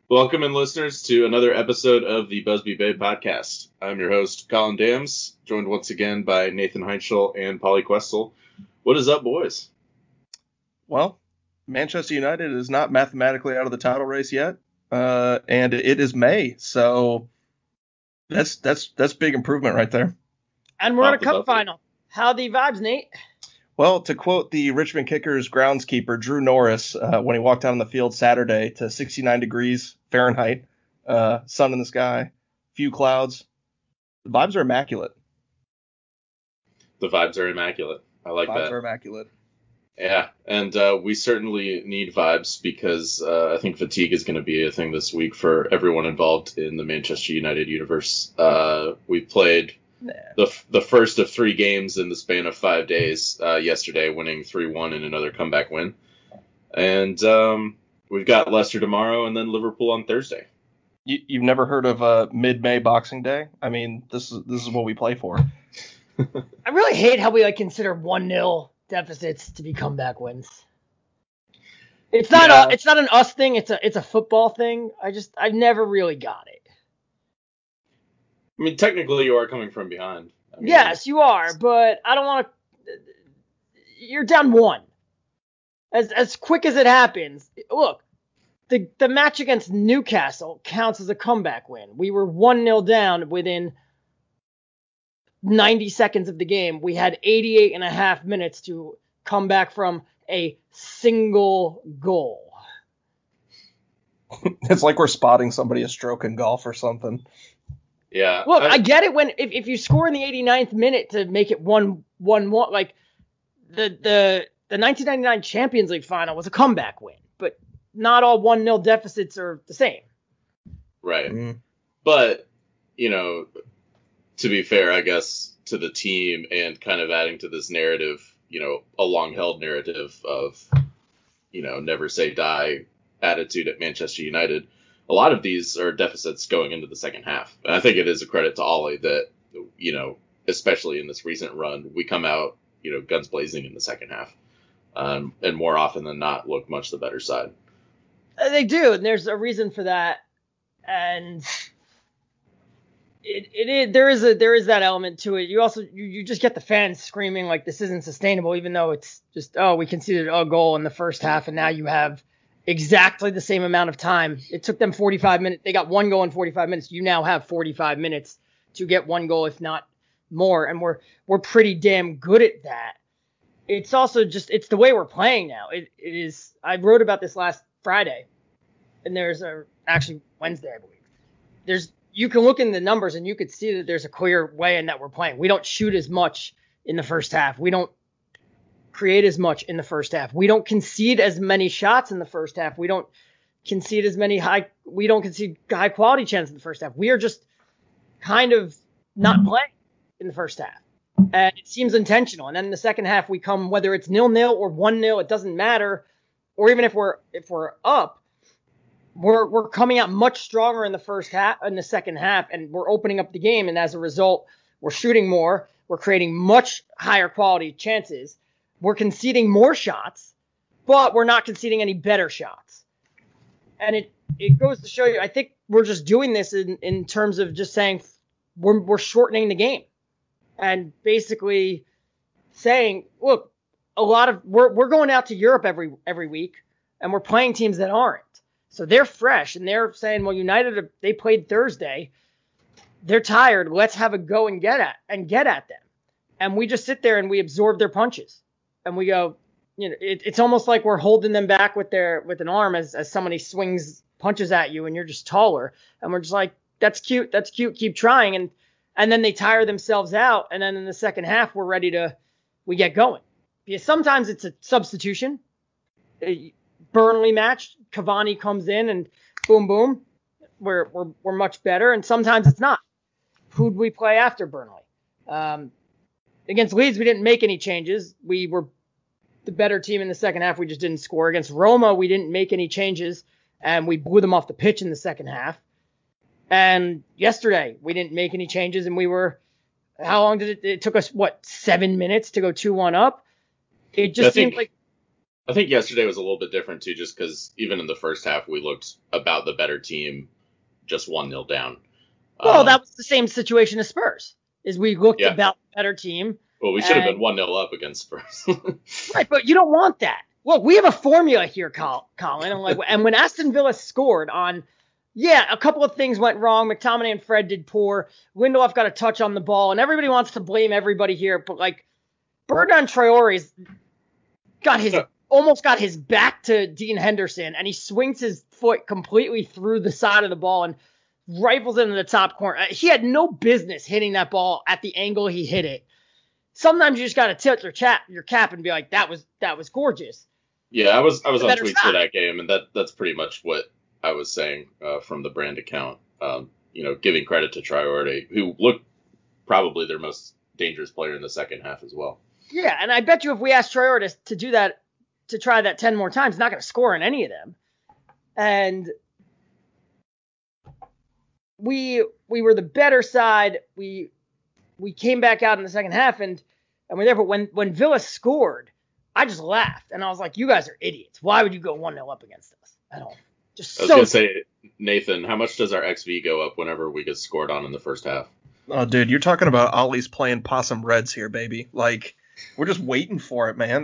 Welcome in, listeners, to another episode of the Busby Bay podcast. I'm your host, Colin Dams, joined once again by Nathan Heinschel and Polly Questel. What is up, boys? Well, Manchester United is not mathematically out of the title race yet, and it is May, so that's big improvement right there. And we're at a cup final. How the vibes, Nate? Well, to quote the Richmond Kickers groundskeeper, Drew Norris, when he walked out on the field Saturday to 69 degrees Fahrenheit, sun in the sky, few clouds, the vibes are immaculate. The vibes are immaculate. I like that. Vibes are immaculate. Yeah, and we certainly need vibes because I think fatigue is going to be a thing this week for everyone involved in the Manchester United universe. We played the first of 3 games in the span of 5 days yesterday, winning 3-1 in another comeback win. And we've got Leicester tomorrow and then Liverpool on Thursday. You've never heard of mid-May Boxing Day? I mean, this is what we play for. I really hate how we consider 1-0 deficits to be comeback wins. It's not it's not an us thing. It's a football thing. I've never really got it. I mean, technically, you are coming from behind. Yes, you are, but I don't want to. You're down 1. As quick as it happens, look, the match against Newcastle counts as a comeback win. We were 1-0 down within 90 seconds of the game. We had 88 and a half minutes to come back from a single goal. It's like we're spotting somebody a stroke in golf or something. Yeah. Look, I get it when if you score in the 89th minute to make it 1-1, like the 1999 Champions League final was a comeback win, but not all 1-0 deficits are the same. Right. Mm-hmm. But, to be fair, I guess, to the team and kind of adding to this narrative, a long-held narrative of, never say die attitude at Manchester United, a lot of these are deficits going into the second half. And I think it is a credit to Ollie that, especially in this recent run, we come out, guns blazing in the second half. And more often than not, look much the better side. They do, and there's a reason for that. And there is that element to it. You also you just get the fans screaming like this isn't sustainable, even though it's just we conceded a goal in the first half, and now you have exactly the same amount of time. It took them 45 minutes. They got 1 goal in 45 minutes. You now have 45 minutes to get 1 goal, if not more, and we're pretty damn good at that. It's also just it's the way we're playing now. It is. I wrote about this last Friday, and there's actually Wednesday, I believe. You can look in the numbers and you could see that there's a clear way in that we're playing. We don't shoot as much in the first half. We don't create as much in the first half. We don't concede as many shots in the first half. We don't concede high quality chances in the first half. We are just kind of not playing in the first half. And it seems intentional. And then in the second half we come, whether it's 0-0 or 1-0, it doesn't matter. Or even if we're up, we're coming out much stronger in the first half, in the second half, and we're opening up the game. And as a result, we're shooting more. We're creating much higher quality chances. We're conceding more shots, but we're not conceding any better shots. And it goes to show you, I think we're just doing this in terms of just saying we're shortening the game and basically saying, look, we're going out to Europe every week and we're playing teams that aren't. So they're fresh, and they're saying, well, United, they played Thursday. They're tired. Let's have a go and get at them. And we just sit there and we absorb their punches. And we go, it's almost like we're holding them back with an arm as somebody punches at you and you're just taller. And we're just like, that's cute. Keep trying. And then they tire themselves out. And then in the second half, we get going. Because sometimes it's a substitution. Burnley match, Cavani comes in and boom, boom, we're much better. And sometimes it's not. Who'd we play after Burnley? Against Leeds, we didn't make any changes. We were the better team in the second half. We just didn't score. Against Roma, we didn't make any changes, and we blew them off the pitch in the second half. And yesterday, we didn't make any changes, and how long did it took us, 7 minutes to go 2-1 up? It just seemed like I think yesterday was a little bit different too, just because even in the first half we looked about the better team, just 1-0 down. Well, that was the same situation as Spurs. Is we looked about the better team. Well, we should have been 1-0 up against Spurs. Right, but you don't want that. Look, we have a formula here, Colin. And when Aston Villa scored on, a couple of things went wrong. McTominay and Fred did poor. Lindelof got a touch on the ball, and everybody wants to blame everybody here. But Bertrand Traore's almost got his back to Dean Henderson, and he swings his foot completely through the side of the ball and rifles into the top corner. He had no business hitting that ball at the angle he hit it. Sometimes you just got to tilt your cap and be like, that was gorgeous. Yeah, I was on tweets for that game, and that's pretty much what I was saying from the brand account. Giving credit to Traore, who looked probably their most dangerous player in the second half as well. Yeah, and I bet you if we asked Traore to do that, to try that 10 more times, not going to score in any of them. And we were the better side. We came back out in the second half and we're there. But when Villa scored, I just laughed. And I was like, you guys are idiots. Why would you go 1-0 up against us at all? I was going to say, Nathan, how much does our XV go up whenever we get scored on in the first half? Oh, dude, you're talking about Ollie's playing Possum Reds here, baby. We're just waiting for it, man.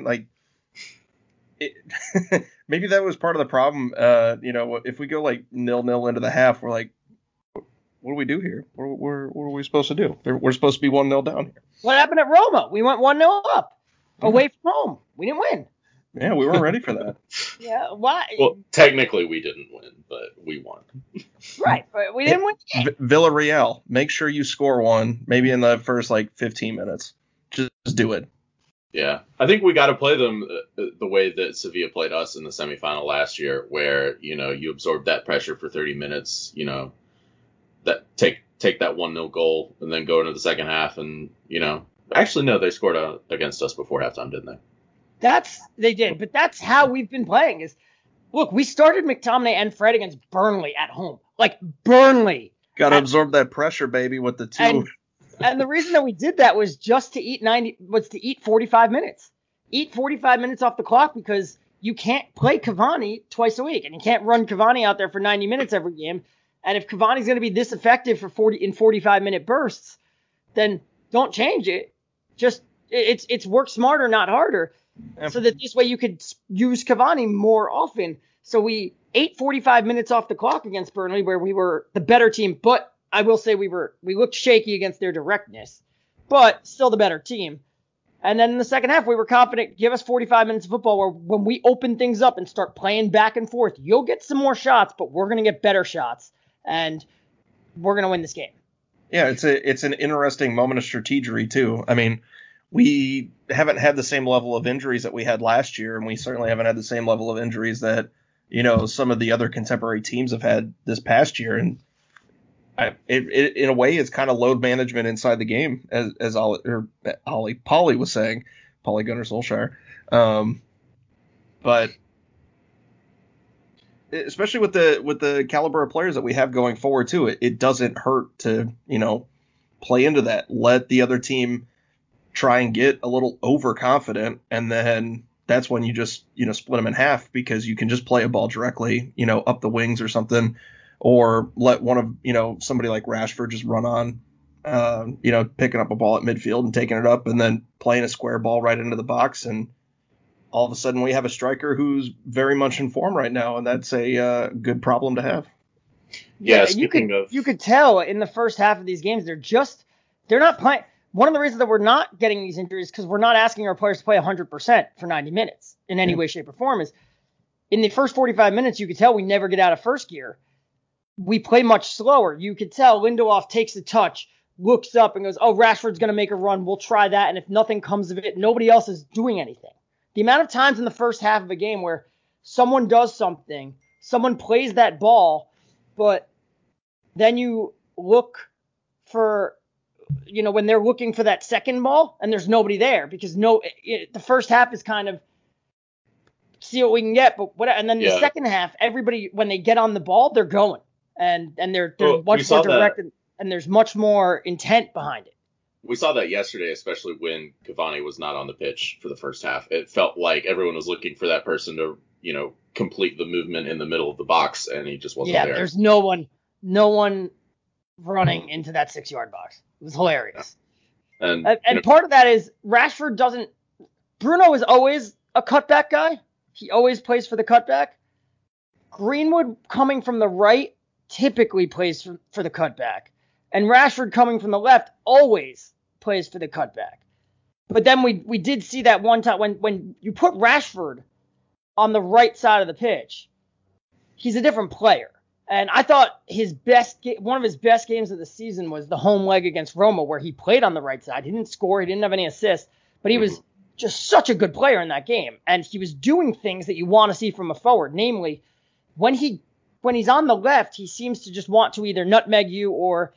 Maybe that was part of the problem. If we go 0-0 into the half, we're like, what do we do here? What are we supposed to do? We're supposed to be 1-0 down here. What happened at Roma? We went 1-0 up away from home. We didn't win. Yeah, we weren't ready for that. Yeah, why? Well, technically we didn't win, but we won. Right, but we didn't win. Villarreal, make sure you score one, maybe in the first 15 minutes. Just do it. Yeah, I think we got to play them the way that Sevilla played us in the semifinal last year, where you absorb that pressure for 30 minutes. That take that 1-0 goal and then go into the second half and actually no, they scored against us before halftime, didn't they? They did, but that's how we've been playing. Look, we started McTominay and Fred against Burnley at home, Burnley. Got to absorb that pressure, baby, with the two. And the reason that we did that was just to eat 45 minutes. Eat 45 minutes off the clock because you can't play Cavani twice a week, and you can't run Cavani out there for 90 minutes every game. And if Cavani's going to be this effective for 45-minute bursts, then don't change it. Just it's work smarter, not harder, so that this way you could use Cavani more often. So we ate 45 minutes off the clock against Burnley, where we were the better team, but I will say we looked shaky against their directness, but still the better team. And then in the second half, we were confident, give us 45 minutes of football where when we open things up and start playing back and forth, you'll get some more shots, but we're going to get better shots, and we're going to win this game. Yeah, it's an interesting moment of strategery, too. I mean, we haven't had the same level of injuries that we had last year, and we certainly haven't had the same level of injuries that, some of the other contemporary teams have had this past year. And in a way, it's kind of load management inside the game, as Paulie was saying, Paulie Gunnar Solskjaer. But especially with the caliber of players that we have going forward too, it doesn't hurt to play into that. Let the other team try and get a little overconfident, and then that's when you just split them in half, because you can just play a ball directly up the wings or something. Or let one of, somebody like Rashford just run on, picking up a ball at midfield and taking it up and then playing a square ball right into the box. And all of a sudden we have a striker who's very much in form right now. And that's a good problem to have. Yeah, you could tell in the first half of these games, they're not playing. One of the reasons that we're not getting these injuries is because we're not asking our players to play 100% for 90 minutes in any way, shape, or form. Is in the first 45 minutes, you could tell we never get out of first gear. We play much slower. You could tell Lindelof takes the touch, looks up and goes, oh, Rashford's going to make a run. We'll try that. And if nothing comes of it, nobody else is doing anything. The amount of times in the first half of a game where someone does something, someone plays that ball, but then you look for, when they're looking for that second ball and there's nobody there, because the first half is kind of see what we can get. But and then the second half, everybody, when they get on the ball, they're going. And they're much more direct, and there's much more intent behind it. we saw that yesterday, especially when Cavani was not on the pitch for the first half. It felt like everyone was looking for that person to, complete the movement in the middle of the box, and he just wasn't there. Yeah, there's no one running into that 6-yard box. It was hilarious. Yeah. And part of that is Rashford doesn't. Bruno is always a cutback guy. He always plays for the cutback. Greenwood coming from the right typically plays for the cutback. And Rashford coming from the left always plays for the cutback. But then we did see that one time when you put Rashford on the right side of the pitch, he's a different player. And I thought one of his best games of the season was the home leg against Roma, where he played on the right side. He didn't score, he didn't have any assists, but he was just such a good player in that game. And he was doing things that you want to see from a forward. Namely, when he's on the left, he seems to just want to either nutmeg you or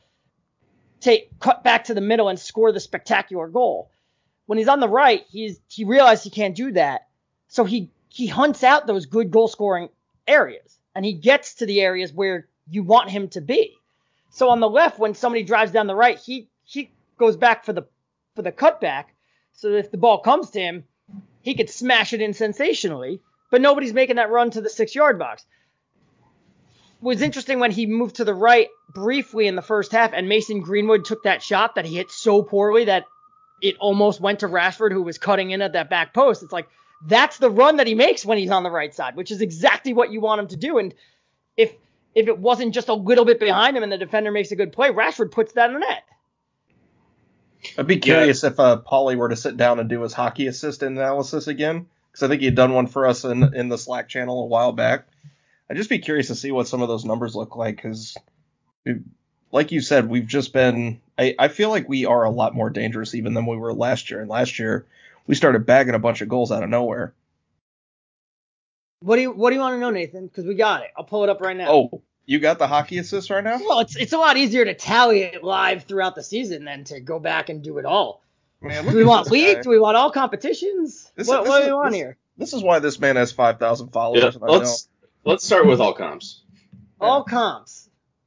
cut back to the middle and score the spectacular goal. When he's on the right, he realized he can't do that. So he hunts out those good goal scoring areas, and he gets to the areas where you want him to be. So on the left, when somebody drives down the right, he goes back for the cutback, so that if the ball comes to him, he could smash it in sensationally, but nobody's making that run to the 6-yard box. It was interesting when he moved to the right briefly in the first half, and Mason Greenwood took that shot that he hit so poorly that it almost went to Rashford, who was cutting in at that back post. It's like, that's the run that he makes when he's on the right side, which is exactly what you want him to do. And if it wasn't just a little bit behind him and the defender makes a good play, Rashford puts that in the net. I'd be curious if Paulie were to sit down and do his hockey assist analysis again, because I think he had done one for us in the Slack channel a while back. I'd just be curious to see what some of those numbers look like, because, like you said, we've just been – I feel like we are a lot more dangerous even than we were last year. And last year, we started bagging a bunch of goals out of nowhere. What do you want to know, Nathan? Because we got it. I'll pull it up right now. Oh, you got the hockey assist right now? Well, it's a lot easier to tally it live throughout the season than to go back and do it all. Man, do we want league? Do we want all competitions? What do we want here? This is why this man has 5,000 followers. Yeah, let's start with all comps. All comps.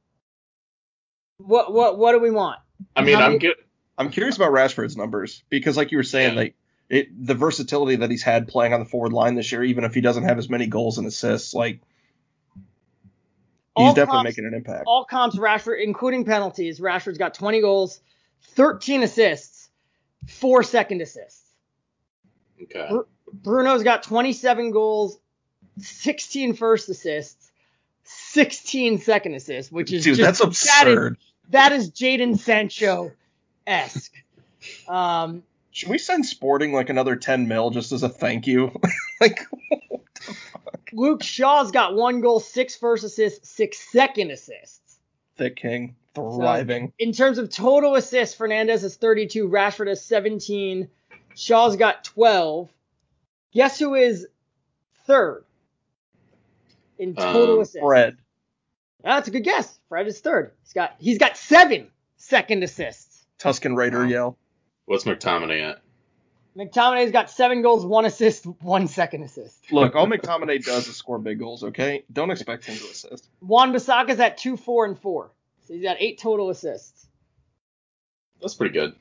What do we want? I mean, I'm curious about Rashford's numbers, because, like you were saying, the versatility that he's had playing on the forward line this year, even if he doesn't have as many goals and assists, he's definitely making an impact. All comps, Rashford, including penalties, Rashford's got 20 goals, 13 assists, 4 second assists. Okay. Bruno's got 27 goals, 16 first assists, 16 second assists, which is that's absurd. That is Jadon Sancho-esque. Should we send Sporting another 10 mil just as a thank you? What the fuck? Luke Shaw's got 1 goal, 6 first assists, 6 second assists. Thick King, thriving. So, in terms of total assists, Fernandez has 32, Rashford has 17, Shaw's got 12. Guess who is third in total assists? Fred. That's a good guess. Fred is third. He's got 7 second assists. Tuscan Raider yell. What's McTominay at? McTominay's got 7 goals, 1 assist, 1 second assist. Look, all McTominay does is score big goals, okay? Don't expect him to assist. Wan-Bissaka's at 2, 4, and 4. So he's got 8 total assists. That's pretty good.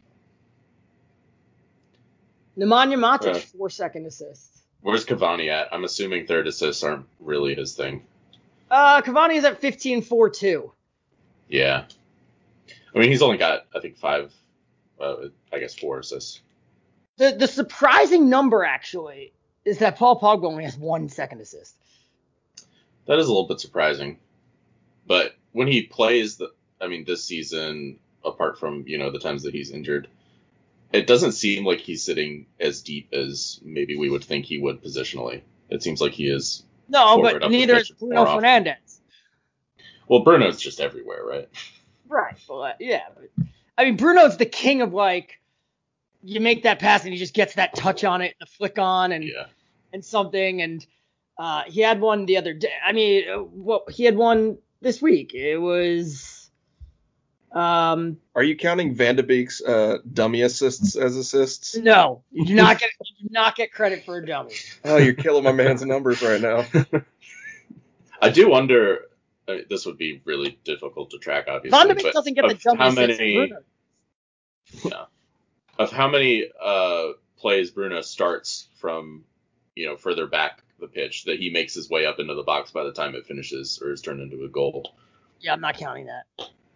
Nemanja Matic, 4 second assists. Where's Cavani at? I'm assuming third assists aren't really his thing. Cavani is at 15, 4, 2. Yeah. I mean, he's only got, I think, 4 assists. The surprising number, actually, is that Paul Pogba only has 1 second assist. That is a little bit surprising. But when he plays, this season, apart from, the times that he's injured, it doesn't seem like he's sitting as deep as maybe we would think he would positionally. It seems like he is. No, but neither is Bruno Fernandes. Well, Bruno's just everywhere, right? Right. But, yeah. But, Bruno's the king of, you make that pass and he just gets that touch on it, the flick on and something. And he had one the other day. He had one this week. It was... Are you counting Van de Beek's dummy assists as assists? No, you do not get credit for a dummy. Oh, you're killing my man's numbers right now. I do wonder. This would be really difficult to track, obviously. Van de Beek doesn't get the dummy assists. Yeah. of how many plays Bruno starts from, further back the pitch that he makes his way up into the box by the time it finishes or is turned into a goal. Yeah, I'm not counting that.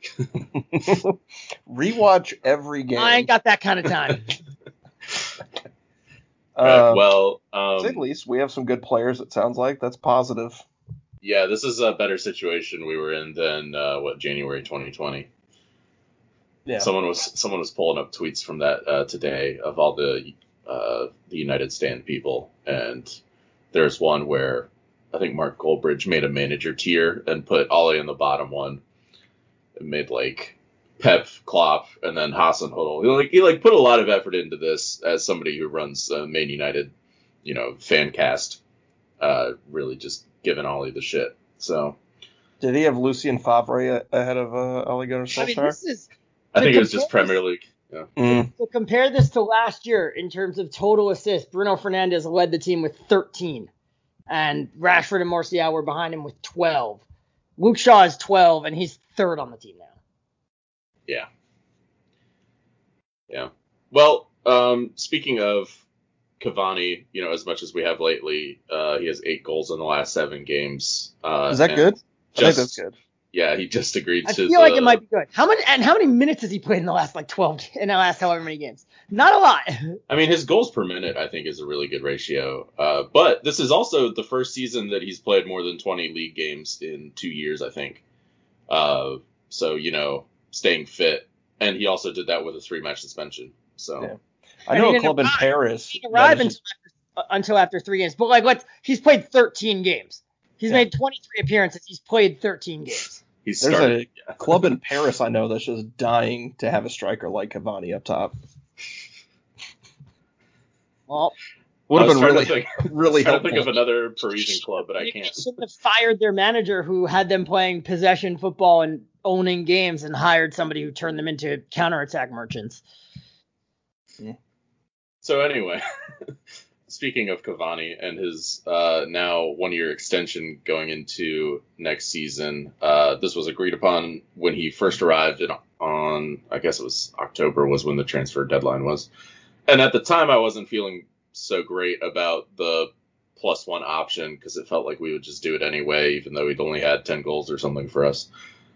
Rewatch every game. I ain't got that kind of time. At least we have some good players. It sounds like that's positive. Yeah, this is a better situation we were in than January 2020. Yeah. Someone was pulling up tweets from that today of all the United Stand people, and there's one where I think Mark Goldbridge made a manager tier and put Ollie in the bottom one, and made like Pep, Klopp, and then Hasenhüttl. He put a lot of effort into this as somebody who runs Man United, fan cast, really just giving Ollie the shit. So, did he have Lucien Favre ahead of Ole Gunnar Solskjaer? I think it was just Premier League. Yeah. So compare this to last year in terms of total assists. Bruno Fernandes led the team with 13, and Rashford and Martial were behind him with 12. Luke Shaw is 12, and he's third on the team now. Yeah. Yeah. Well, speaking of Cavani, as much as we have lately, he has 8 goals in the last 7 games. Is that good? I think that's good. Yeah, he just agreed to. I feel like it might be good. How many minutes has he played in the last 12 in the last however many games? Not a lot. I mean, his goals per minute I think is a really good ratio. But this is also the first season that he's played more than 20 league games in 2 years, I think. So staying fit, and he also did that with a 3-match suspension. So yeah. I know a club in Paris. He arrived until after 3 games, but he's played 13 games. He's made 23 appearances. He's played 13 games. There's a club in Paris I know that's just dying to have a striker like Cavani up top. Well, would have been really helpful. I think of another Parisian club, but I can't. They shouldn't have fired their manager who had them playing possession football and owning games and hired somebody who turned them into counterattack merchants. Yeah. So anyway, speaking of Cavani and his now 1-year extension going into next season, this was agreed upon when he first arrived on, I guess it was October was when the transfer deadline was. And at the time, I wasn't feeling so great about the +1 option because it felt like we would just do it anyway, even though he'd only had 10 goals or something for us.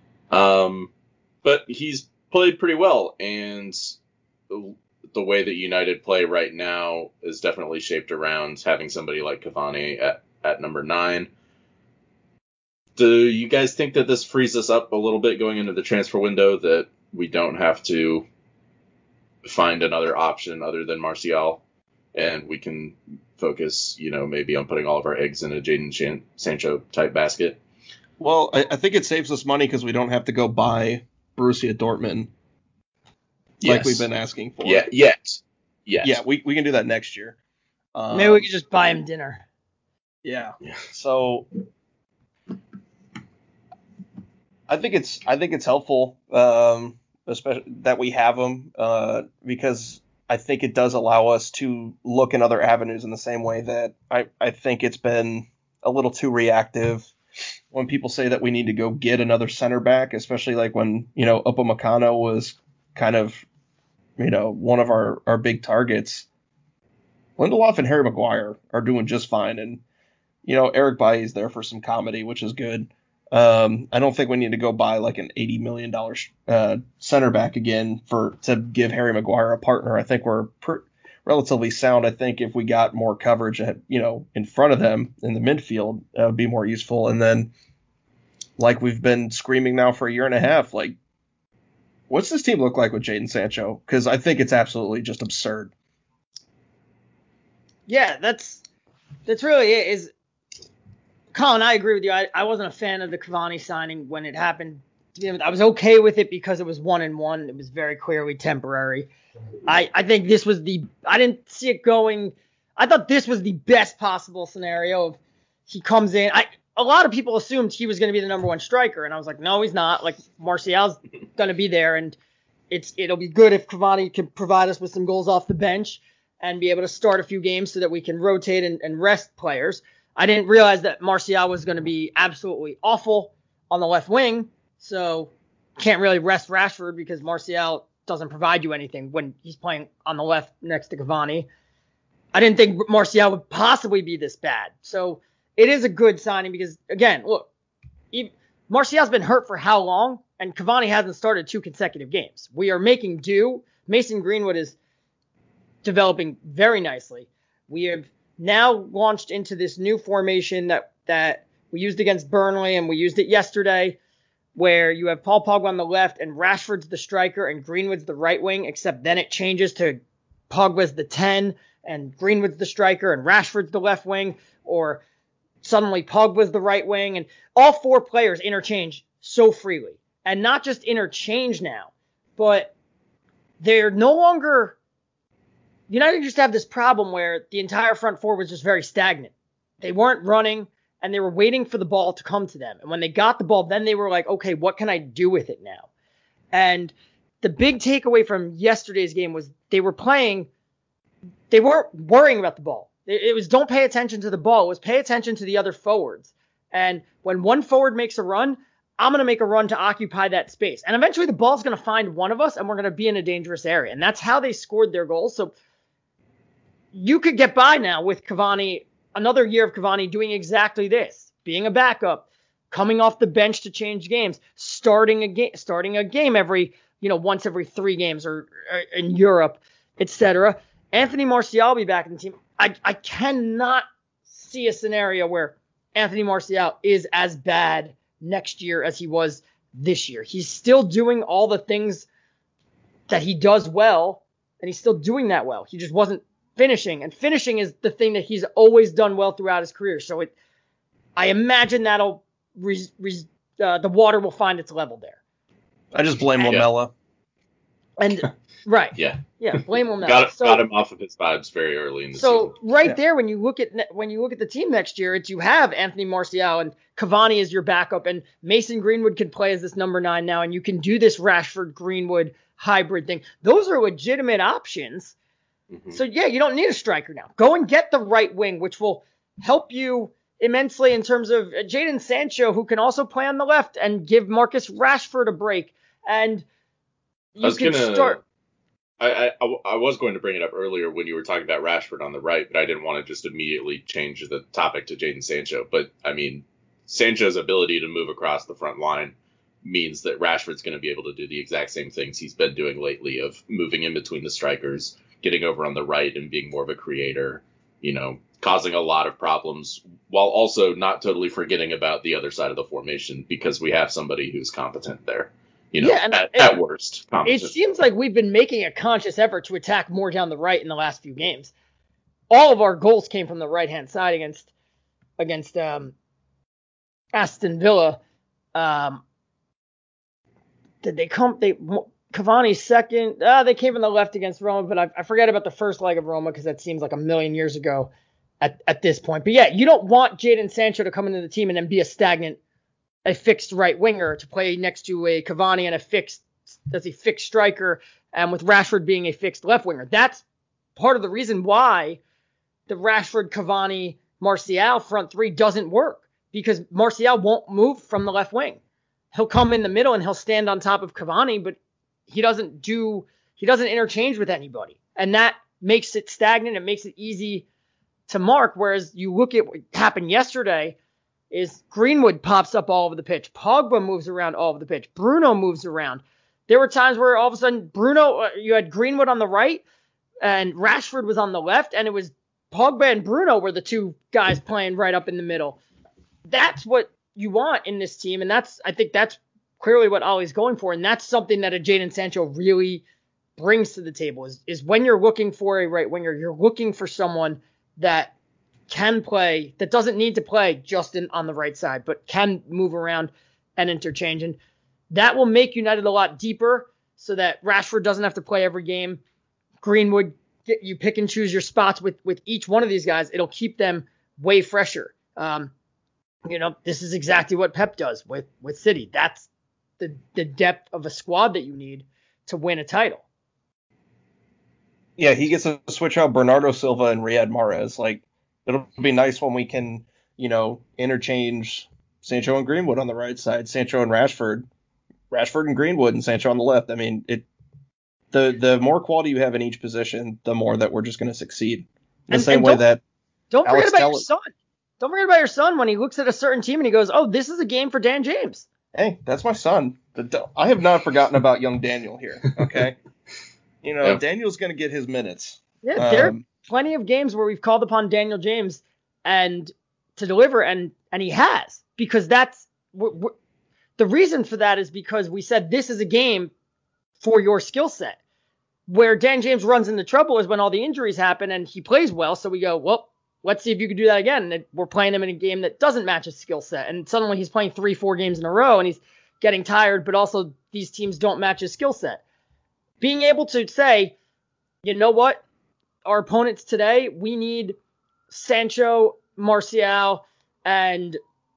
But he's played pretty well, and the way that United play right now is definitely shaped around having somebody like Cavani at number 9. Do you guys think that this frees us up a little bit going into the transfer window, that we don't have to find another option other than Martial, and we can focus, maybe on putting all of our eggs in a Jadon Sancho type basket? Well, I think it saves us money because we don't have to go buy Borussia Dortmund like we've been asking for. Yeah, yes. Yeah, we can do that next year. Maybe we could just buy him dinner. Yeah. So I think it's helpful, especially that we have him, because I think it does allow us to look in other avenues in the same way that I think it's been a little too reactive when people say that we need to go get another center back, especially like when, Upamecano was kind of, one of our big targets. Lindelof and Harry Maguire are doing just fine. And, Eric Bailly's there for some comedy, which is good. I don't think we need to go buy like an $80 million center back again to give Harry Maguire a partner. I think we're relatively sound. I think if we got more coverage in front of them in the midfield, that would be more useful. And then, like we've been screaming now for a year and a half, like, what's this team look like with Jadon Sancho? Because I think it's absolutely just absurd. Yeah, that's really it. Is Colin, I agree with you. I wasn't a fan of the Cavani signing when it happened. I was okay with it because it was 1-1. It was very clearly temporary. I think this was I didn't see it going. I thought this was the best possible scenario of he comes in. A lot of people assumed he was going to be the number 1 striker, and I was like, no, he's not. Like, Martial's going to be there, and it'll be good if Cavani can provide us with some goals off the bench and be able to start a few games so that we can rotate and rest players. I didn't realize that Martial was going to be absolutely awful on the left wing, so can't really rest Rashford because Martial doesn't provide you anything when he's playing on the left next to Cavani. I didn't think Martial would possibly be this bad. So it is a good signing because, again, look, Martial's been hurt for how long? And Cavani hasn't started 2 consecutive games. We are making do. Mason Greenwood is developing very nicely. We have now launched into this new formation that we used against Burnley and we used it yesterday, where you have Paul Pogba on the left and Rashford's the striker and Greenwood's the right wing, except then it changes to Pogba's the 10 and Greenwood's the striker and Rashford's the left wing, or suddenly Pogba's the right wing, and all 4 players interchange so freely. And not just interchange now, but they're no longer... United used to have this problem where the entire front four was just very stagnant. They weren't running, and they were waiting for the ball to come to them. And when they got the ball, then they were like, okay, what can I do with it now? And the big takeaway from yesterday's game was they weren't worrying about the ball. It was don't pay attention to the ball. It was pay attention to the other forwards. And when one forward makes a run, I'm going to make a run to occupy that space. And eventually the ball's going to find one of us, and we're going to be in a dangerous area. And that's how they scored their goals. So you could get by now with Cavani, another year of Cavani doing exactly this, being a backup, coming off the bench to change games, starting a game every, once every 3 games or in Europe, etc. Anthony Martial will be back in the team. I cannot see a scenario where Anthony Martial is as bad next year as he was this year. He's still doing all the things that he does well, and he's still doing that well. He just wasn't finishing, and finishing is the thing that he's always done well throughout his career. So I imagine that'll the water will find its level there. I just blame Lamela. And right, yeah, blame Lamela. Got him off of his vibes very early in the season. So there, when you look at the team next year, you have Anthony Martial and Cavani as your backup, and Mason Greenwood can play as this number 9 now, and you can do this Rashford Greenwood hybrid thing. Those are legitimate options. Mm-hmm. So you don't need a striker now. Go and get the right wing, which will help you immensely in terms of Jadon Sancho, who can also play on the left, and give Marcus Rashford a break. And I was going to bring it up earlier when you were talking about Rashford on the right, but I didn't want to just immediately change the topic to Jadon Sancho. But I mean, Sancho's ability to move across the front line means that Rashford's going to be able to do the exact same things he's been doing lately, of moving in between the strikers, getting over on the right and being more of a creator, causing a lot of problems, while also not totally forgetting about the other side of the formation, because we have somebody who's competent there. At worst. Competent. It seems like we've been making a conscious effort to attack more down the right in the last few games. All of our goals came from the right-hand side against Aston Villa. Did they come? Cavani's second. They came from the left against Roma, but I forget about the first leg of Roma because that seems like a million years ago at this point. But yeah, you don't want Jadon Sancho to come into the team and then be a fixed right winger to play next to a Cavani and a fixed striker, and with Rashford being a fixed left winger. That's part of the reason why the Rashford, Cavani, Martial front 3 doesn't work, because Martial won't move from the left wing. He'll come in the middle and he'll stand on top of Cavani, but he doesn't interchange with anybody. And that makes it stagnant. It makes it easy to mark. Whereas you look at what happened yesterday is Greenwood pops up all over the pitch. Pogba moves around all over the pitch. Bruno moves around. There were times where all of a sudden you had Greenwood on the right and Rashford was on the left, and it was Pogba and Bruno were the 2 guys playing right up in the middle. That's what you want in this team, and I think that's clearly what Ollie's going for, and that's something that a Jadon Sancho really brings to the table, is when you're looking for a right winger, you're looking for someone that can play, that doesn't need to play just on the right side, but can move around and interchange, and that will make United a lot deeper, so that Rashford doesn't have to play every game. Greenwood, you pick and choose your spots with each one of these guys. It'll keep them way fresher. This is exactly what Pep does with City. That's the depth of a squad that you need to win a title. Yeah, he gets to switch out Bernardo Silva and Riyad Mahrez. Like, it'll be nice when we can, interchange Sancho and Greenwood on the right side, Sancho and Rashford and Greenwood, and Sancho on the left. I mean, the more quality you have in each position, the more that we're just going to succeed. The And- same and way that Don't forget Alex about Tellez- your son. Don't forget about your son when he looks at a certain team and he goes, "Oh, this is a game for Dan James." Hey, that's my son. I have not forgotten about young Daniel here. Okay, Yeah. Daniel's going to get his minutes. Yeah, there are plenty of games where we've called upon Daniel James and to deliver, and he has, because that's the reason for that is because we said this is a game for your skill set. Where Dan James runs into trouble is when all the injuries happen and he plays well. So we go, well, let's see if you can do that again. And we're playing him in a game that doesn't match his skill set. And suddenly he's playing 3-4 games in a row and he's getting tired, but also these teams don't match his skill set. Being able to say, you know what? Our opponents today, we need Sancho, Martial, and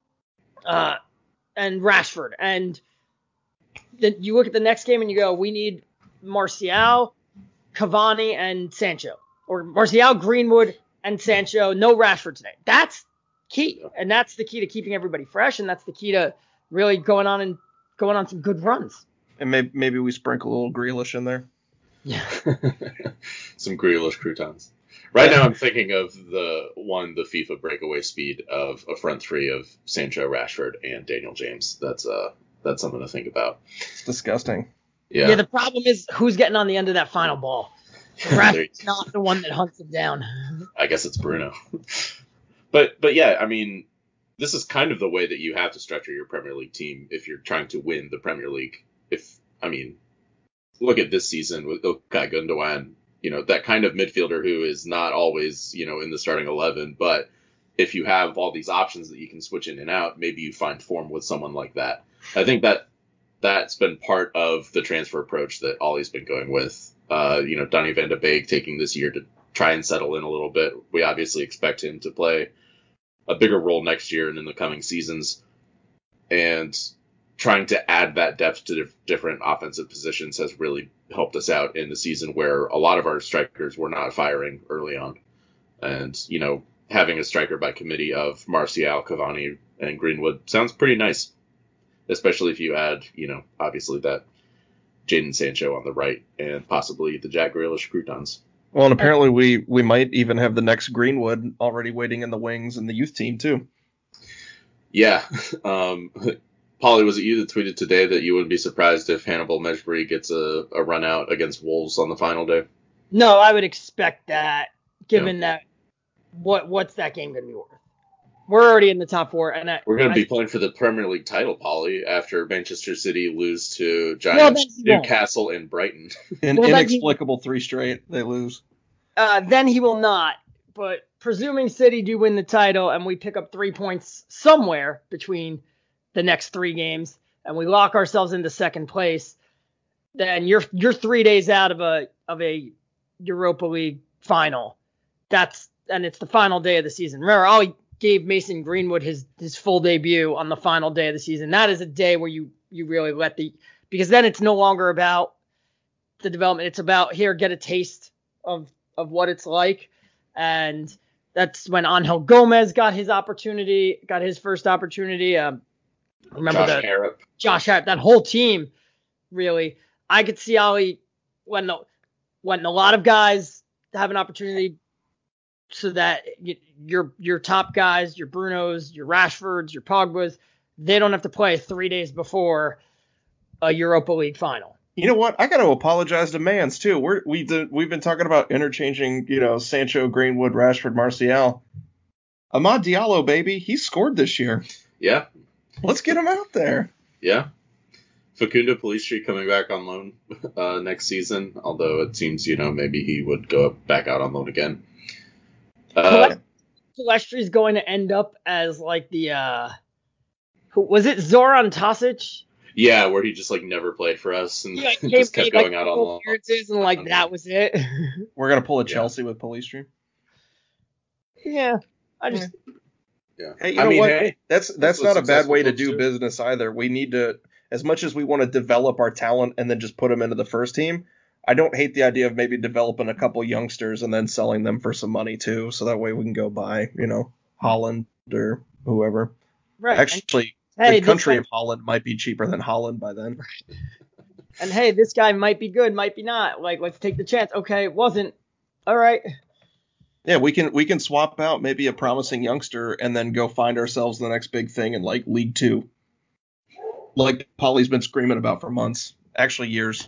Rashford. And then you look at the next game and you go, we need Martial, Cavani, and Sancho. Or Martial, Greenwood, and Sancho. No Rashford today. That's key. And that's the key to keeping everybody fresh. And that's the key to really going on some good runs. And maybe we sprinkle a little Grealish in there. Yeah. Some Grealish croutons. Right now I'm thinking of the FIFA breakaway speed of a front three of Sancho, Rashford, and Daniel James. That's something to think about. It's disgusting. Yeah. The problem is who's getting on the end of that final ball. Rashford's not the one that hunts him down. I guess it's Bruno. But yeah, I mean, this is kind of the way that you have to structure your Premier League team if you're trying to win the Premier League. Look at this season with Ilkay Gundogan, that kind of midfielder who is not always, in the starting 11, but if you have all these options that you can switch in and out, maybe you find form with someone like that. I think that's been part of the transfer approach that Ollie's been going with. Donny van de Beek taking this year to try and settle in a little bit. We obviously expect him to play a bigger role next year and in the coming seasons. And trying to add that depth to different offensive positions has really helped us out in the season where a lot of our strikers were not firing early on. And, having a striker by committee of Martial, Cavani, and Greenwood sounds pretty nice. Especially if you add, obviously that Jadon Sancho on the right and possibly the Jack Grealish croutons. Well, and apparently we might even have the next Greenwood already waiting in the wings in the youth team too. Yeah. Polly, was it you that tweeted today that you wouldn't be surprised if Hannibal Mejbri gets a run out against Wolves on the final day? No, I would expect that, given that what's that game going to be worth? We're already in the top four. And we're going to be playing for the Premier League title, Polly, after Manchester City lose to Giants, Newcastle, and Brighton. Inexplicable 3 straight, they lose. Then he will not. But presuming City do win the title and we pick up 3 points somewhere between the next 3 games and we lock ourselves into second place, then you're 3 days out of a Europa League final. And it's the final day of the season. Remember, Ollie gave Mason Greenwood his full debut on the final day of the season. That is a day where you really because then it's no longer about the development. It's about get a taste of what it's like. And that's when Angel Gomez got his first opportunity. Remember Josh Harrop, that whole team, really. I could see Ollie when a lot of guys have an opportunity, so that your top guys, your Brunos, your Rashfords, your Pogbas, they don't have to play 3 days before a Europa League final. You know what? I got to apologize to Mans too. We've been talking about interchanging, Sancho, Greenwood, Rashford, Martial. Amad Diallo, baby, he scored this year. Yeah. Let's get him out there. Yeah. Facundo Pellistri coming back on loan next season, although it seems, maybe he would go back out on loan again. Pellistri is going to end up as like was it Zoran Tasic? Yeah, where he just never played for us and just kept going out on loan. And that was it. We're gonna pull a Chelsea with Pellistri. Yeah, Yeah. Hey, you know what? Hey, that's not a bad way to do business either. We need to, as much as we want to develop our talent and then just put them into the first team, I don't hate the idea of maybe developing a couple youngsters and then selling them for some money too, so that way we can go buy, Holland or whoever. Right. Actually, the country of Holland might be cheaper than Holland by then. And hey, this guy might be good, might be not. Like, let's take the chance. Okay, it wasn't. All right. Yeah, we can swap out maybe a promising youngster and then go find ourselves the next big thing in like League Two. Like Paulie's been screaming about for months, actually years.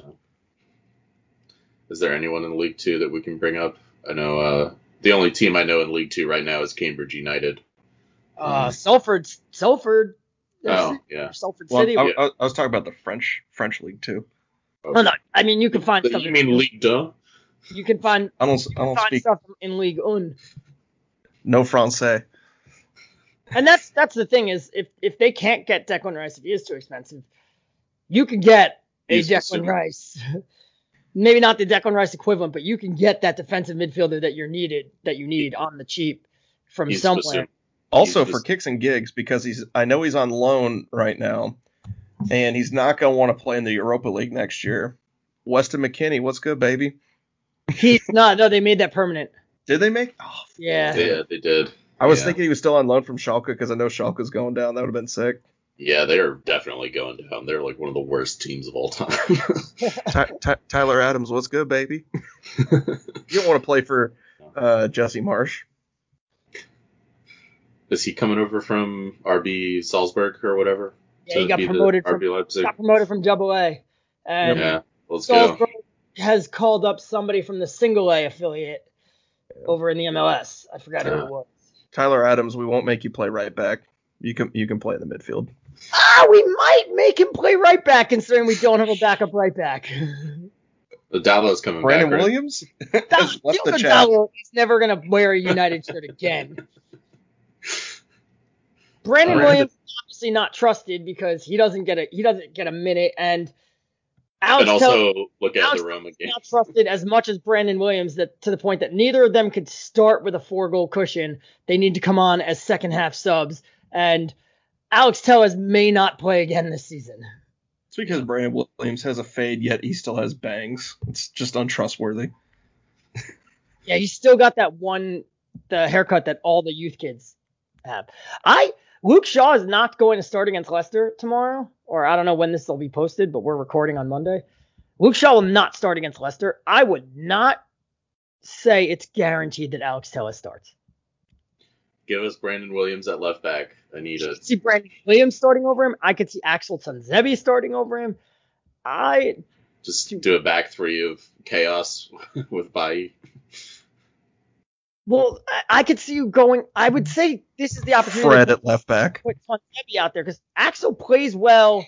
Is there anyone in League Two that we can bring up? I know the only team I know in League Two right now is Cambridge United. Salford. Oh, yeah. Salford Well, City. I was talking about the French League Two. Oh, no. I mean, you can find stuff. You mean League Deux? You can find. I don't find speak stuff in League One. no Francais. And that's the thing is if they can't get Declan Rice, if he is too expensive, you can get a Declan Rice. Maybe not the Declan Rice equivalent, but you can get that defensive midfielder that you need on the cheap from somewhere. Also for kicks and gigs, because I know he's on loan right now, and he's not going to want to play in the Europa League next year. Weston McKennie, what's good, baby? He's not. No, they made that permanent. Did they make? Oh, yeah. Yeah, they did. I was thinking he was still on loan from Schalke because I know Schalke's going down. That would have been sick. Yeah, they're definitely going down. They're like one of the worst teams of all time. Tyler Adams, what's good, baby? You don't want to play for Jesse Marsh. Is he coming over from RB Salzburg or whatever? Yeah, he got promoted from Double A. And yeah, let's Salzburg has called up somebody from the Single A affiliate over in the MLS. I forgot who it was. Tyler Adams, we won't make you play right back. You can play in the midfield. We might make him play right back, considering we don't have a backup right back. The Dalo's coming Brandon back. Brandon Williams? He's never going to wear a United shirt again. Brandon Williams is obviously not trusted because he doesn't get a minute, and Alex look at the Roma game. Not trusted as much as Brandon Williams, that to the point that neither of them could start with a 4-goal cushion. They need to come on as second half subs, and Alex Telles may not play again this season. It's because Brandon Williams has a fade, yet he still has bangs. It's just untrustworthy. Yeah, he's still got the haircut that all the youth kids have. Luke Shaw is not going to start against Leicester tomorrow, or I don't know when this will be posted, but we're recording on Monday. Luke Shaw will not start against Leicester. I would not say it's guaranteed that Alex Telles starts. Give us Brandon Williams at left back. I see Brandon Williams starting over him. I could see Axel Tuanzebe starting over him. Just do a back three of chaos with Bailly. Well, I could see you going. I would say this is the opportunity. Fred at left back. Put Tuanzebe out there because Axel plays well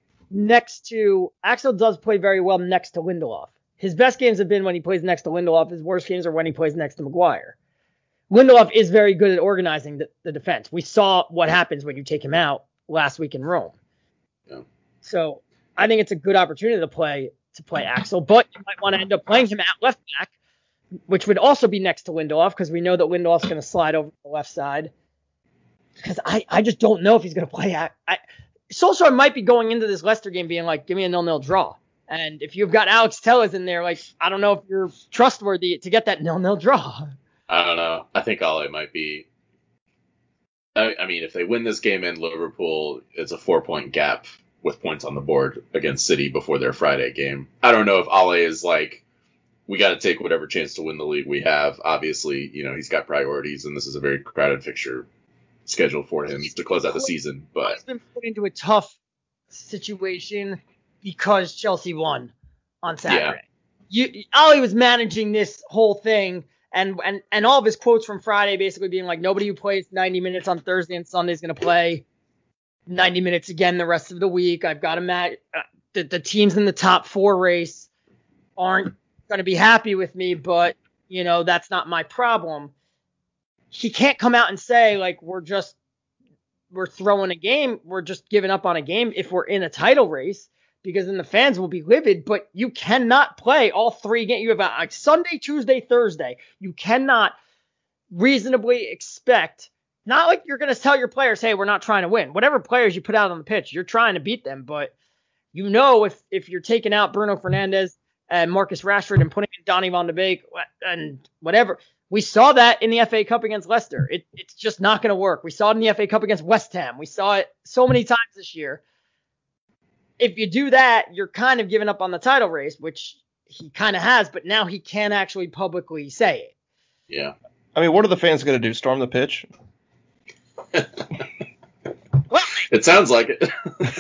Axel does play very well next to Lindelof. His best games have been when he plays next to Lindelof. His worst games are when he plays next to Maguire. Lindelof is very good at organizing the defense. We saw what happens when you take him out last week in Rome. Yeah. So I think it's a good opportunity to play Axel, but you might want to end up playing him at left back, which would also be next to Lindelof because we know that Lindelof's going to slide over to the left side. Because I just don't know if he's going to play. Solskjaer might be going into this Leicester game being like, give me a 0-0 draw. And if you've got Alex Telles in there, like, I don't know if you're trustworthy to get that 0-0 draw. I don't know. I think Ale might be. I mean, if they win this game in Liverpool, it's a 4-point gap with points on the board against City before their Friday game. I don't know if Ale is like, we got to take whatever chance to win the league we have. Obviously, he's got priorities, and this is a very crowded fixture schedule for him to close out the season. But he's been put into a tough situation because Chelsea won on Saturday. Yeah. Ale was managing this whole thing. And all of his quotes from Friday basically being like, nobody who plays 90 minutes on Thursday and Sunday is going to play 90 minutes again the rest of the week. I've got to match. The teams in the top 4 race aren't going to be happy with me, but, that's not my problem. He can't come out and say, like, we're throwing a game. We're just giving up on a game if we're in a title race. Because then the fans will be livid, but you cannot play all 3 games. You have a Sunday, Tuesday, Thursday. You cannot reasonably expect, not like you're going to tell your players, hey, we're not trying to win. Whatever players you put out on the pitch, you're trying to beat them. But if you're taking out Bruno Fernandes and Marcus Rashford and putting in Donny van de Beek and whatever, we saw that in the FA Cup against Leicester. It's just not going to work. We saw it in the FA Cup against West Ham. We saw it so many times this year. if you do that, you're kind of giving up on the title race, which he kind of has, but now he can't actually publicly say it. Yeah. I mean, what are the fans going to do? Storm the pitch? Well, it sounds like it.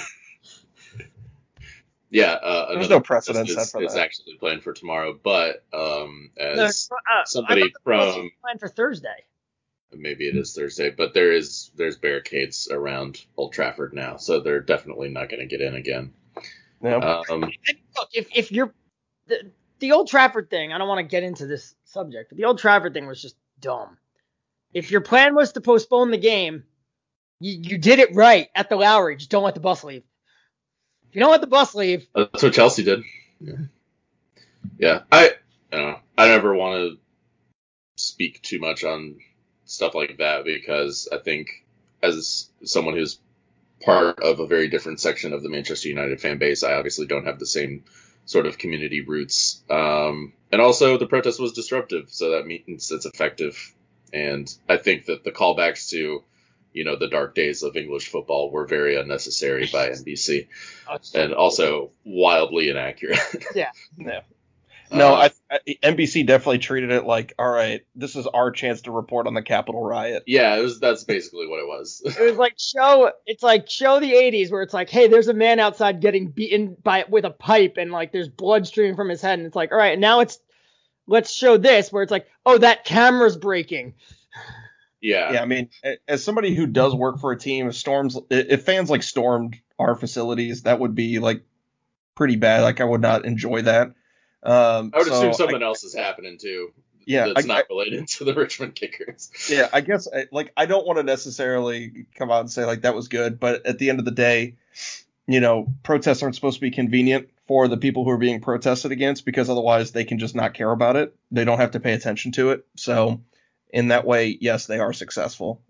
Yeah, there's no precedent set for that. It's actually planned for tomorrow, but as somebody from planned for Thursday. Maybe it is Thursday, but there's barricades around Old Trafford now, so they're definitely not going to get in again. No. Look, if you're the Old Trafford thing, I don't want to get into this subject, but the Old Trafford thing was just dumb. If your plan was to postpone the game, you did it right at the Lowry. Just don't let the bus leave. If you don't let the bus leave, that's what Chelsea did. Yeah. I never want to speak too much on stuff like that because I think as someone who's part of a very different section of the Manchester United fan base, I obviously don't have the same sort of community roots. And also the protest was disruptive, so that means it's effective. And I think that the callbacks to, the dark days of English football were very unnecessary by NBC and also wildly inaccurate. Yeah. No, NBC definitely treated it like, all right, this is our chance to report on the Capitol riot. Yeah, that's basically what it was. It was like show the 80s where it's like, hey, there's a man outside getting beaten with a pipe and like there's blood streaming from his head, and it's like, all right, now let's show this where it's like, oh, that camera's breaking. Yeah. Yeah, I mean, as somebody who does work for a team, if fans like stormed our facilities, that would be like pretty bad. Like I would not enjoy that. I would assume something else is happening too. Yeah, that's not related to the Richmond Kickers. Yeah, I guess I don't want to necessarily come out and say like that was good, but at the end of the day, protests aren't supposed to be convenient for the people who are being protested against because otherwise they can just not care about it. They don't have to pay attention to it. So in that way, yes, they are successful.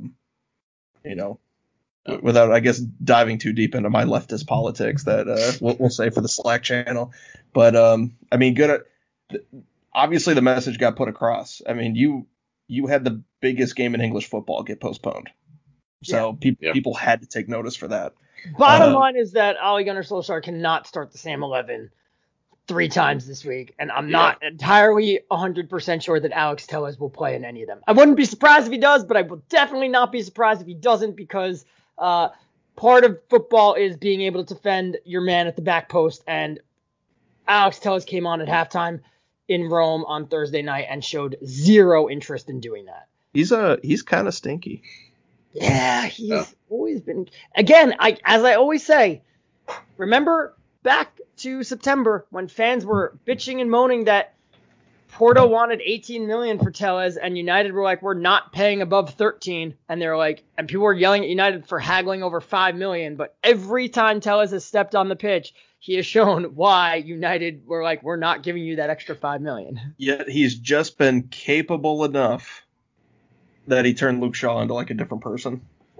Without, I guess, diving too deep into my leftist politics that we'll say for the Slack channel. But, I mean, obviously the message got put across. I mean, you had the biggest game in English football get postponed. So people had to take notice for that. Bottom line is that Ole Gunnar Solskjaer cannot start the same 11 3 times this week, and I'm not entirely 100% sure that Alex Telles will play in any of them. I wouldn't be surprised if he does, but I will definitely not be surprised if he doesn't because part of football is being able to defend your man at the back post, and Alex Telles came on at halftime in Rome on Thursday night and showed zero interest in doing that. He's kind of stinky. Yeah, he's always been. Again, as I always say, remember back to September when fans were bitching and moaning that Porto wanted 18 million for Telles and United were like, we're not paying above 13. And they're like, and people were yelling at United for haggling over 5 million. But every time Telles has stepped on the pitch, he has shown why United were like, we're not giving you that extra 5 million. Yet he's just been capable enough that he turned Luke Shaw into like a different person.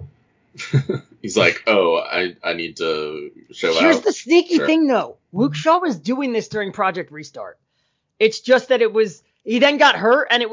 He's like, oh, I need to show out. Here's the sneaky thing, though. Luke Shaw was doing this during Project Restart. It's just that he then got hurt, and it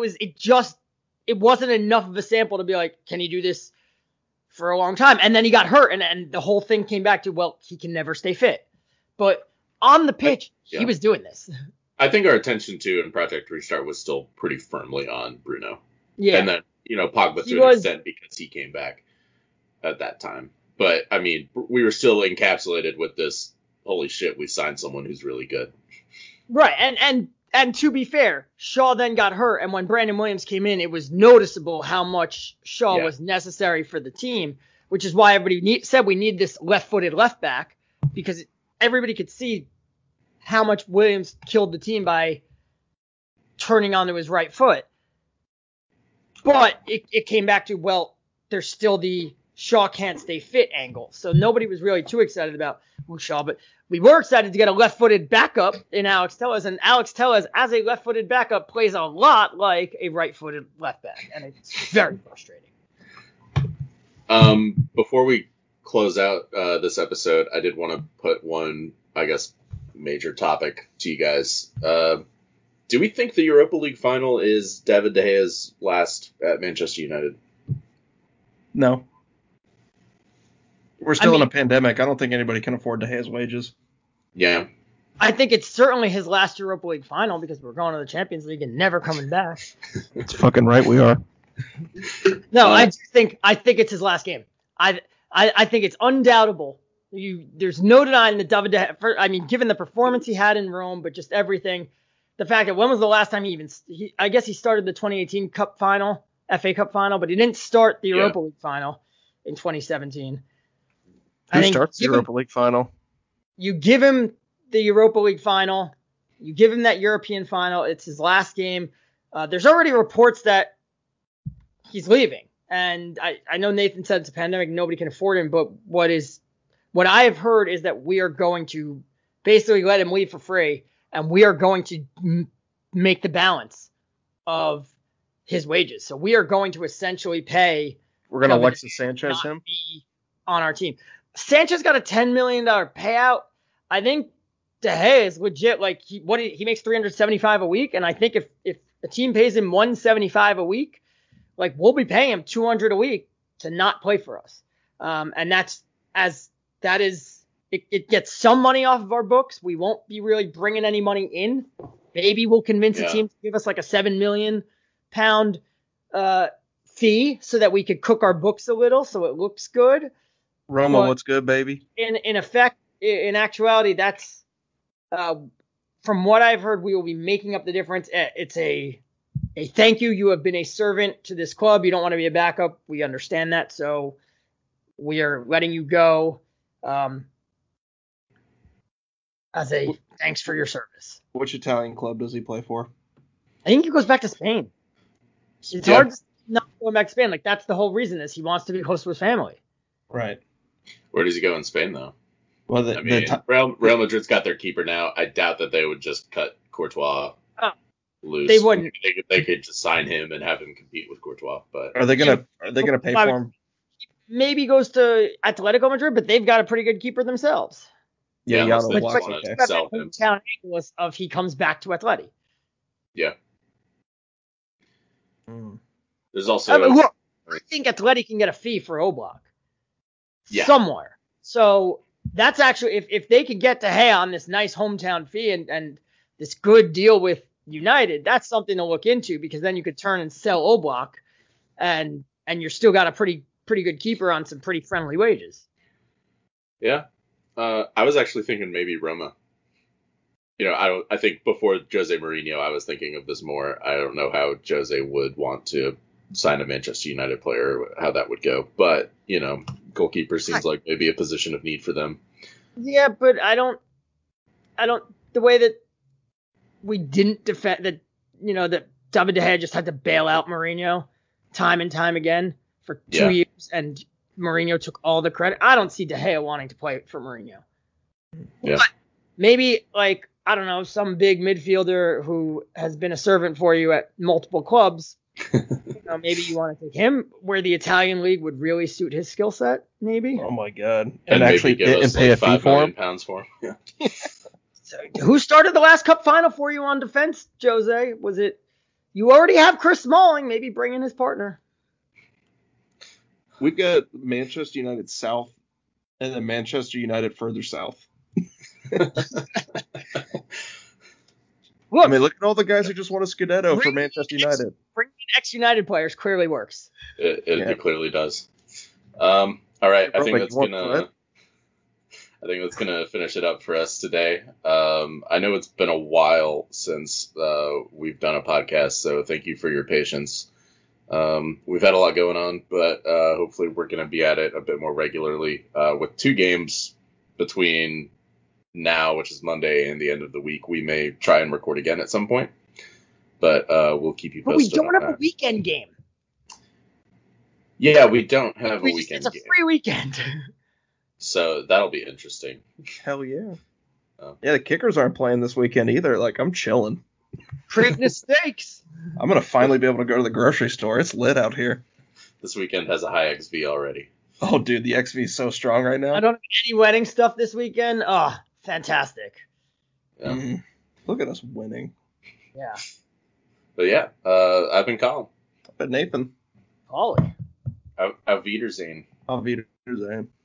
wasn't enough of a sample to be like, can he do this for a long time? And then he got hurt, and the whole thing came back to, well, he can never stay fit. But on the pitch, he was doing this. I think our attention to in Project Restart was still pretty firmly on Bruno. Yeah. And then, Pogba to an extent because he came back at that time. But, I mean, we were still encapsulated with this, holy shit, we signed someone who's really good. Right, and to be fair, Shaw then got hurt, and when Brandon Williams came in, it was noticeable how much Shaw was necessary for the team, which is why everybody said we need this left-footed left back, because everybody could see how much Williams killed the team by turning onto his right foot. But it came back to, well, there's still the Shaw can't stay fit angle. So nobody was really too excited about Shaw, but we were excited to get a left-footed backup in Alex Telles, and Alex Telles, as a left-footed backup, plays a lot like a right-footed left back, and it's very frustrating. Before we close out this episode, I did want to put one, I guess, major topic to you guys. Do we think the Europa League final is David De Gea's last at Manchester United? No. We're still in a pandemic. I don't think anybody can afford to pay his wages. Yeah. I think it's certainly his last Europa League final because we're going to the Champions League and never coming back. That's fucking right we are. No, I think it's his last game. I think it's undoubtable. There's no denying the David De Gea. I mean, given the performance he had in Rome, but just everything, the fact that when was the last time I guess he started the 2018 Cup final, FA Cup final, but he didn't start the Europa League final in 2017. Who starts the Europa League final? You give him the Europa League final. You give him that European final. It's his last game. There's already reports that he's leaving. And I know Nathan said it's a pandemic, nobody can afford him, but what I have heard is that we are going to basically let him leave for free, and we are going to make the balance of his wages. So we are going to essentially pay. We're going to Alexis Sanchez him on our team. Sanchez got a $10 million payout. I think De Gea is legit. Like he makes $375 a week, and I think if a team pays him $175 a week, like we'll be paying him $200 a week to not play for us. And it gets some money off of our books. We won't be really bringing any money in. Maybe we'll convince a team to give us like a £7 million fee so that we could cook our books a little so it looks good. Roma, what's good, baby? In effect, in actuality, that's from what I've heard, we will be making up the difference. It's a thank you. You have been a servant to this club. You don't want to be a backup. We understand that. So we are letting you go as a thanks for your service. Which Italian club does he play for? I think he goes back to Spain. It's hard to not go back to Spain. Like that's the whole reason is he wants to be close to his family. Right. Where does he go in Spain though? Well, Real Madrid's got their keeper now. I doubt that they would just cut Courtois loose. They wouldn't. They could just sign him and have him compete with Courtois. But are they gonna pay for him? Maybe goes to Atletico Madrid, but they've got a pretty good keeper themselves. Yeah, Jan Oblak. Of he comes back to Atleti. Yeah. Mm. There's also. I think Atleti can get a fee for Oblak. Yeah. Somewhere. So that's actually if they could get De Gea on this nice hometown fee and this good deal with United, that's something to look into because then you could turn and sell Oblak and you're still got a pretty good keeper on some pretty friendly wages. Yeah. I was actually thinking maybe Roma. You know, I think before Jose Mourinho, I was thinking of this more. I don't know how Jose would want to sign a Manchester United player, how that would go. But, you know, goalkeeper seems like maybe a position of need for them. Yeah, but I don't the way that we didn't defend that, you know, that David De Gea just had to bail out Mourinho time and time again for 2 years and Mourinho took all the credit. I don't see De Gea wanting to play for Mourinho. Yeah. But maybe like, I don't know, some big midfielder who has been a servant for you at multiple clubs. You know, maybe you want to take him where the Italian league would really suit his skill set, maybe. Oh my God. And actually give us pay like a fee for him. £5 million for him. Yeah. So, who started the last cup final for you on defense, Jose? Was it you already have Chris Smalling, maybe bring in his partner? We've got Manchester United South and then Manchester United further south. Look, I mean, look at all the guys who just want a Scudetto for Manchester United. Bringing ex-United players clearly works. It clearly does. All right, I think that's gonna finish it up for us today. I know it's been a while since we've done a podcast, so thank you for your patience. We've had a lot going on, but hopefully we're gonna be at it a bit more regularly with 2 games between now, which is Monday, and the end of the week. We may try and record again at some point, but we'll keep you posted. But we don't have a weekend game. Yeah, we don't have a weekend game. It's a free weekend. So that'll be interesting. Hell yeah. Yeah, the Kickers aren't playing this weekend either. Like, I'm chilling. Creating stakes. I'm going to finally be able to go to the grocery store. It's lit out here. This weekend has a high XV already. Oh, dude, the XV is so strong right now. I don't have any wedding stuff this weekend. Oh, fantastic. Yeah. Look at us winning. Yeah. But yeah, I've been Colin. I've been Nathan. Ollie. Auf Wiedersehen. Auf Wiedersehen.